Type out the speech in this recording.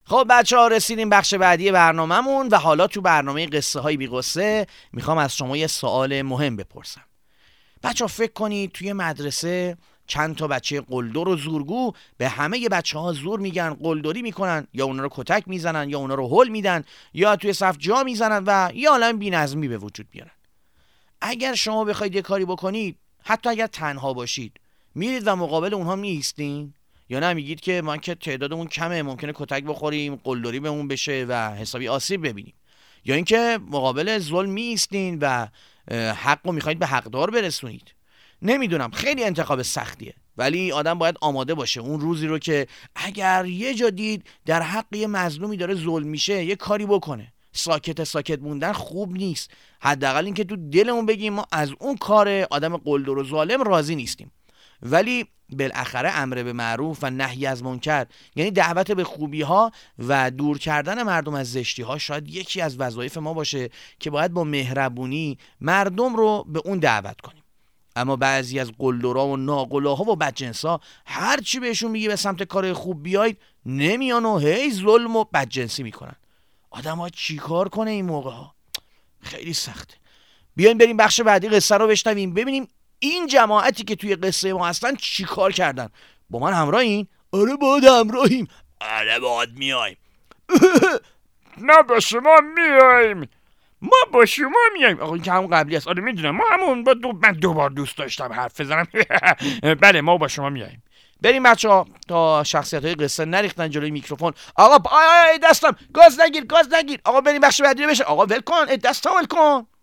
خب بچه‌ها رسیدیم بخش بعدی برنامه‌مون و حالا تو برنامه قصه های بی قصه میخوام از شما یه سوال مهم بپرسم. بچه‌ها فکر کنید توی مدرسه چند تا بچه قلدر و زورگو به همه بچه‌ها زور میگن، قلدری میکنن، یا اونا رو کتک میزنن، یا اونا رو هول میدن، یا توی صف جا میزنن و یا عالم بی‌نظمی به وجود بیارن. اگر شما بخواید یه کاری بکنید، حتی اگر تنها باشید، میرید و مقابل اونها میایستین؟ یا نه میگید که ما که تعدادمون کمه ممکنه کتک بخوریم، قلدری بهمون بشه و حسابی آسیب ببینیم؟ یا اینکه مقابل ظلم میایستین و حقو میخواید به حقدار برسونید؟ نمیدونم، خیلی انتخاب سختیه، ولی آدم باید آماده باشه اون روزی رو که اگر یه جا دید در حق یه مظلومی داره ظلم میشه یه کاری بکنه. ساکت موندن خوب نیست، حداقل اینکه تو دلمون بگیم ما از اون کار آدم قلدر و ظالم راضی نیستیم. ولی بالاخره امر به معروف و نهی از منکر، یعنی دعوت به خوبی ها و دور کردن مردم از زشتی ها، شاید یکی از وظایف ما باشه که باید با مهربونی مردم رو به اون دعوت کنیم. اما بعضی از قلدرها و ناقلاها و بدجنسا هر چی بهشون میگه به سمت کار خوب بیاید نمیان و هی ظلم و بدجنسی میکنن. آدم ها چی کار کنه این موقع ها؟ خیلی سخته. بیاین بریم بخش بعدی قصه رو بشنویم، ببینیم این جماعتی که توی قصه ما هستن چی کار کردن. با من همراهین؟ آره باید همراهیم. آره باید میایم. نه با شما میایم. ما با شما میایم. آقا این که همون قبلی است. آره میدونم، ما همون من دوبار دوست داشتم حرف بزنم. بله ما با شما میایم. بریم بچه‌ها تا شخصیت‌های قصه نریختن جلوی میکروفون. آقا دستم گاز نگیر. آقا بریم بخش بعدی رو بشه. آقا ول کن، دستم ول کن.